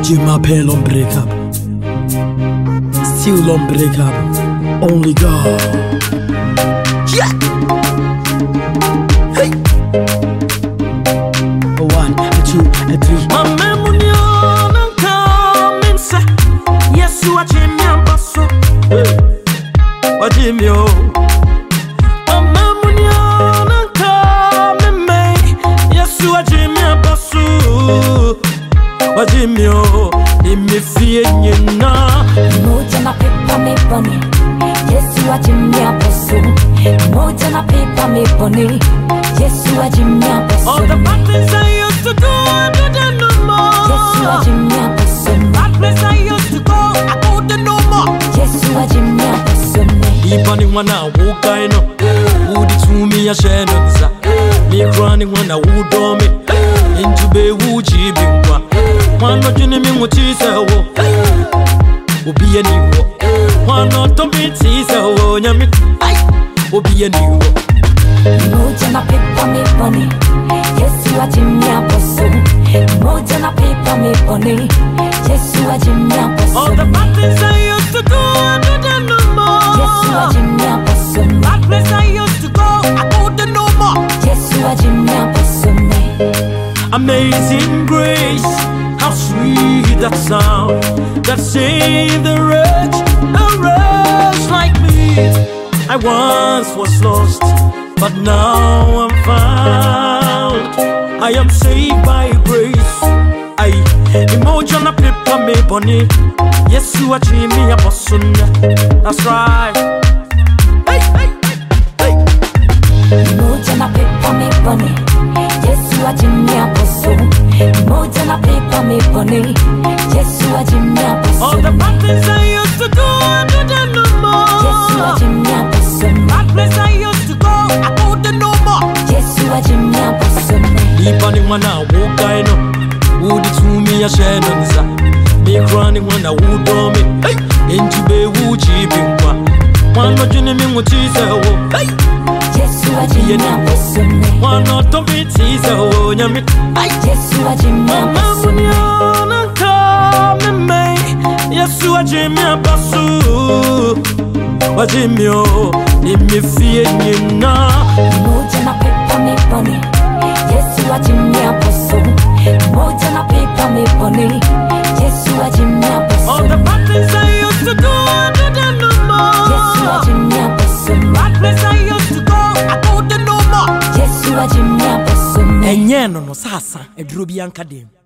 my pain unbreakable, still unbreakable. Only God. Yeah. Hey. 1, 2, 3. My memory on coming, sir. Yes, you are Jimmy and Basso. What Jimmy? My memory on coming, me. Yes, you are Jimmy and Basso. What Jimmy? Me feeling you now. Moja na paper me bunny. Yes, you are Jimmy and Basso. Moja na paper me bunny. Yes, you are Jimmy and Basso. All the bad things I used to do, I do them no more. Yes, you are Jimmy and Basso. Bad place I used to go, I go there no more. Yes, you are Jimmy and Basso. Even when I walk, I know who the to me a share no nza. Me crying when I would do me into be wuji bingwa. One not in me what is a wo. Will be a new wo. One not to be teaser wo nyami. Will be a new wo. Moja na paper me bunny. Yes, you are Jimmy and Basso. Moja na paper me bunny. Yes, you are Jimmy and Basso. All the bad things I used to do, I do them no more. Yes, you are Jimmy and Basso. Bad place I used to go, I go there no more. Yes, you are Jimmy and Basso. Amazing grace, how sweet that sound that saved the wretch like me. I once was lost, but now I'm found. I am saved by grace. I emoji on a paper me bunny. Yes, you are Jimmy and Basso. That's right. Hey, hey, hey, hey. Emoji na paper me bunny. Yes, you are Jimmy and Basso. Emoji na paper me bunny. Yes, you are Jimmy and Basso. All the bad things I used to do, I do them no more. Yes, you are Jimmy and Basso. Bad place I used to go, I go there no more. Yes, you are Jimmy and Basso. Even when I walk, I know who the to me a share no nza. Me crying when I would do me into be wuji bingwa. One not in me what is a wo. Yes, you are Jimmy and Basso. One not to be teaser wo nyami. Yes, you are Jimmy and Basso. Yes, you are Jimmy and Basso. What Jimmy? Me feeling you now. Moja na paper me bunny. Yes, you are Jimmy and Basso. Moja na paper me bunny. Yes, you are Jimmy and Basso. All the bad things I used to do, I do them no more. Yes, you are Jimmy and Basso. Bad place I used to go, I go there no more. Yes, you are Jimmy and Basso. Enye no sasa eduro bi anka dem.